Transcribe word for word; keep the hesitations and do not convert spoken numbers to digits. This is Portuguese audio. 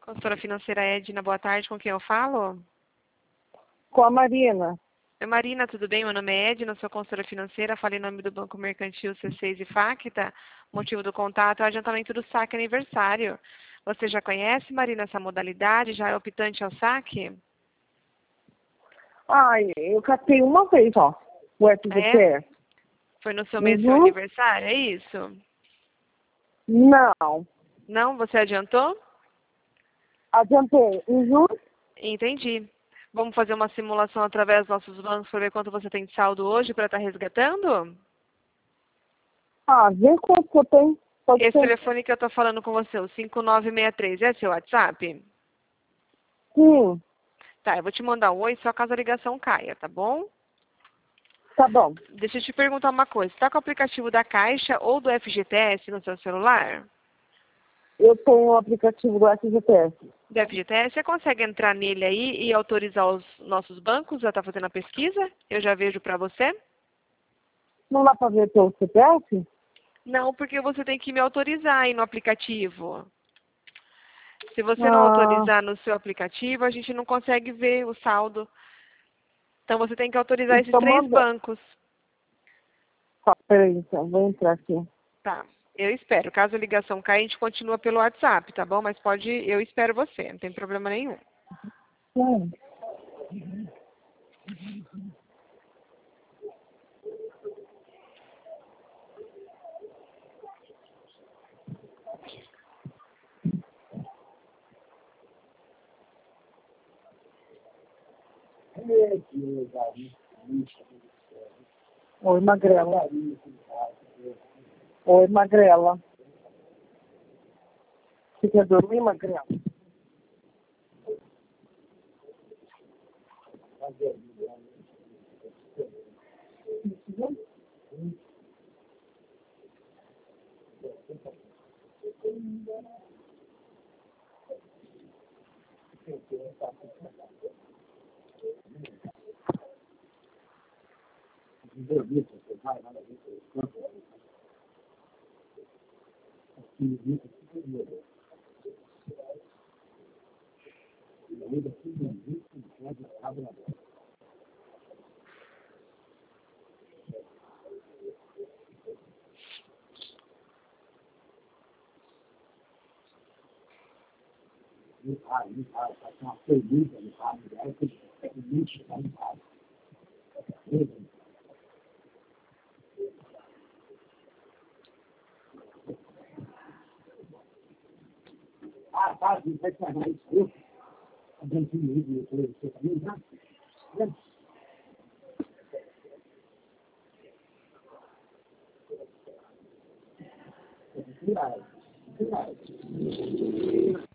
Consultora financeira Edna, boa tarde. Com quem eu falo? Com a Marina. Oi, Marina, tudo bem? Meu nome é Edna, sou consultora financeira. Falei em nome do Banco Mercantil C seis e Facta. Motivo do contato é o adiantamento do saque aniversário. Você já conhece, Marina, essa modalidade? Já é optante ao saque? Ai, eu catei uma vez, ó, o F G T É? S. Foi no seu mês seu Uhum. aniversário, é isso? Não. Não? Você adiantou? Adiantei. Uhum. Entendi. Vamos fazer uma simulação através dos nossos bancos para ver quanto você tem de saldo hoje para estar resgatando? Ah, vê quanto que eu tenho. Pode Esse ser. telefone que eu estou falando com você, o cinco nove seis três, é seu WhatsApp? Sim, Tá, eu vou te mandar um oi só caso a ligação caia, tá bom? tá bom. Deixa eu te perguntar uma coisa. Está com o aplicativo da Caixa ou do F G T S no seu celular? Eu tenho o aplicativo do F G T S. Do F G T S, você consegue entrar nele aí e autorizar os nossos bancos? Já está fazendo a pesquisa? Eu já vejo para você? Não dá pra ver pelo C P F? Não, porque você tem que me autorizar aí no aplicativo. Se você não Ah, autorizar no seu aplicativo, a gente não consegue ver o saldo. Então você tem que autorizar esses então três manda. bancos. Tá, peraí, então, vou entrar aqui. Tá. Eu espero. Caso a ligação caia, a gente continua pelo WhatsApp, tá bom? Mas pode, eu espero você, não tem problema nenhum. Hum. Oi, Magrela. Oi, Magrela. Você quer dormir, Magrela? Ah, tá, a gente vai pagar isso. A gente liga para você também, tá? Cuidado, cuidado.